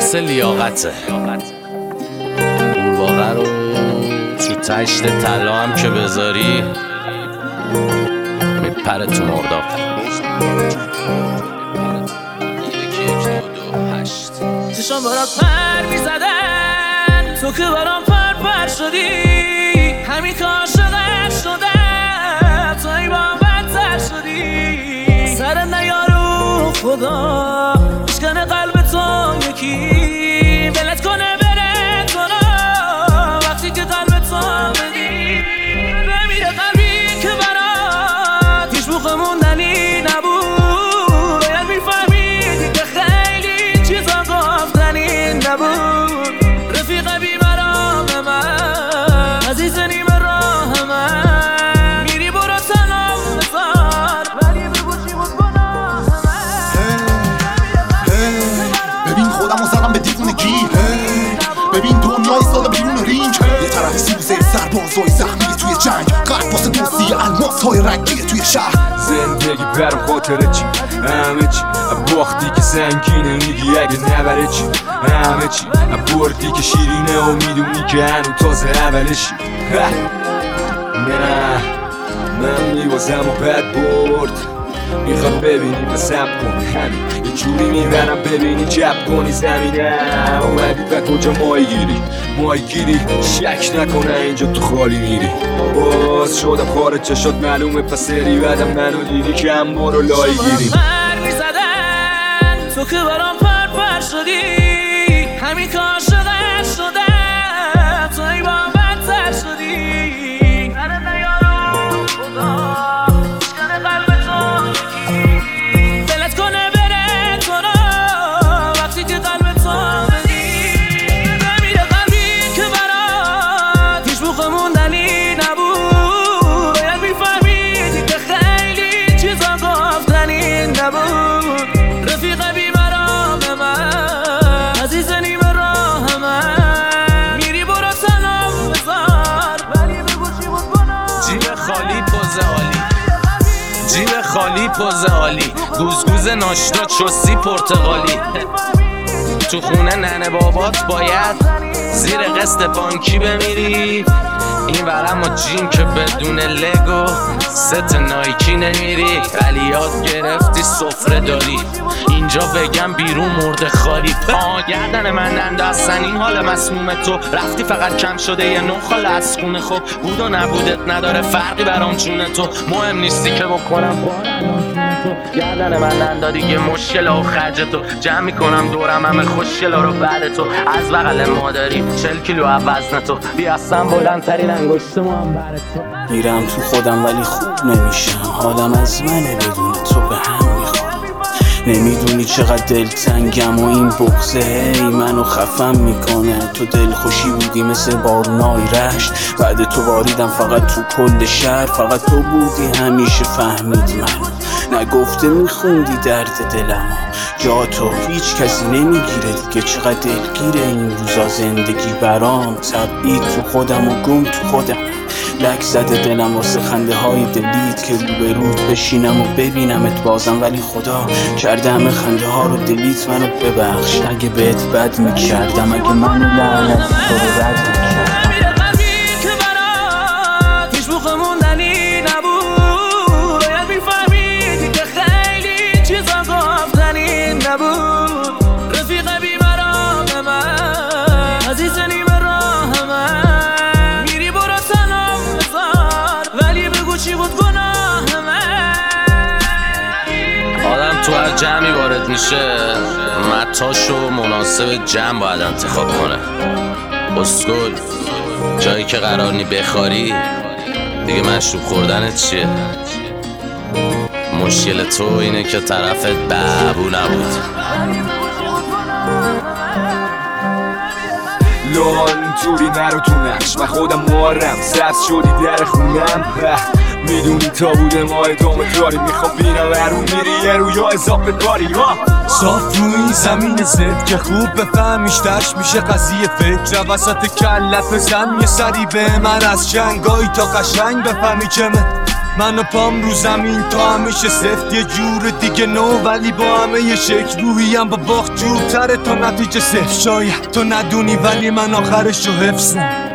مثل لیاقته. قورباغه رو تو تشت طلا هم که بذاری میپره تو مرداب. 1-2-2-8 چشام برات پر میزدن، تو که برام پر شدی. همین که عاشقت شدم، تو ای با بدتر شدی. سر نیارو خدا بشکنه قلب تو یکی، دلت کنه بره کنه وقتی که قلب تو بدی. بمیره قلبی که برات هیچ موقع موندنی نبود. باید میفهمیدی که خیلی چیزا گفتنی نبود. رفیق بیمرام من، عزیز نیم راه من، میری برو سلام بذار ولی بگو چی بود گناه من. ببین خودمو زدم به دیوونگی، ببین دنیای سال بیرون رینگ. یه طرف سوزه سربازای زخمی توی جنگ، قلب واسه دوستی الماس های رنگی توی شهر. زندگی برم خاطره چی؟ همه چی باختی که سنگینه، میگی اگه نبره چی؟ همه چی بردی که شیرینه و میدونی که هنو تازه اولشی. نه من میوازم و بد برد، میخوام ببینی و سب کن همین یه جوری میبرم ببینی جب کنی زمینه. اومدی و کجا مای گیری شک نکنه اینجا تو خالی میری. باز شدم خارج چشات معلومه پس سری بعدم منو دیدی که هم برو لای گیری. پر میزدن، تو که برام پر شدی. همین که عاشقت شدم، تو ای با بدتر شدی. سر نیارو خدا بشکنه قلب تو یکی، دلت کنه بره کنه وقتی که قلب تو بدی. بمیره قلبی که برات هیچ موقع موندنی نبود. باید میفهمیدی که خیلی چیزا گفتنی نبود. رفیق بیمرام من، عزیز نیم راه من، میری برو سلام بذار ولی بگو چی بود گناه. جیب خالی پوز عالی، جیب خالی پوز عالی، گوزگوز ناشتا چوسی پرتغالی. تو خونه ننه بابات باید زیر قسط بانکی بمیری. این ورم و جیم که بدون لگو ست نایکی نمیری. ولی یاد گرفتی سفره داری، اینجا بگم بیرون مرده خالی. گردن من انداستن این حال مسموم تو، رفتی فقط کم شده یه نخال از خونه. خب بود و نبودت نداره فرقی برام چونه تو، مهم نیستی که بکنم تو. گردن من انداز دیگه مشکل و خرج تو، جمع میکنم دورم همه خوشگلا رو بعد تو. از بغل مادری 40 کیلو وزن تو، بیاستم بلندترین انگشت هم بر تو. میرم تو خودم ولی خوب نمیشم، حالم از منه بدون تو به هم میخورم. نمیدونی چقدر دلتنگم و این بغضه هی منو خفم میکنه. تو دلخوشی بودی مثل بارونای رشت، بعد تو باریدم فقط تو کل شهر. فقط تو بودی همیشه فهمید منو، نگفته میخوندی درد دلمو. جا تو هیچ کسی نمیگیره دیگه، چقدر دلگیره این روزا زندگی برام. تبعید تو خودم و گم تو خودم، لک زده دلم واسه خنده های دلیت که روبرود بشینم و ببینمت بازم. ولی خدا کرده همه خنده ها رو دلیت، منو ببخش اگه بهت بد میکردم، اگه منو لعنت تو رو رد میکردم. بمیره قلبی که برات هیچ موقع موندنی نبود. باید میفهمیدی که خیلی چیزا گفتنی نبود. رفیق بیمرام من، عزیز نیم راه من، میری برو سلام بذار ولی بگو چی بود گناه من. آدم تو هر جمعی وارد میشه متاشو مناسب جمع باید انتخاب کنه. اسکول جایی که قرار نی بخاری دیگه مشروب خوردنت چیه؟ مشکل تو اینه که طرفت بابو نبود. لان توری نرو تو نقش، من خودم مارم سبز شدی در خونم. میدونی تا بوده ما ادامه داریم، میخوام بینم ورون میری یه رو یا اضافه داری. صاف روی این زمین زد که خوب بفهمیش درش میشه قضیه فکر. وسط کلت بزن یه سری به من از جنگایی تا قشنگ بفهمی که من من و پام رو زمین تا همیشه سفت، یه جور دیگه نو ولی با همه یه شکل. روحیم با باخت جورتره تا نتیجه صفر. شاید تو ندونی ولی من آخرش رو حفظم.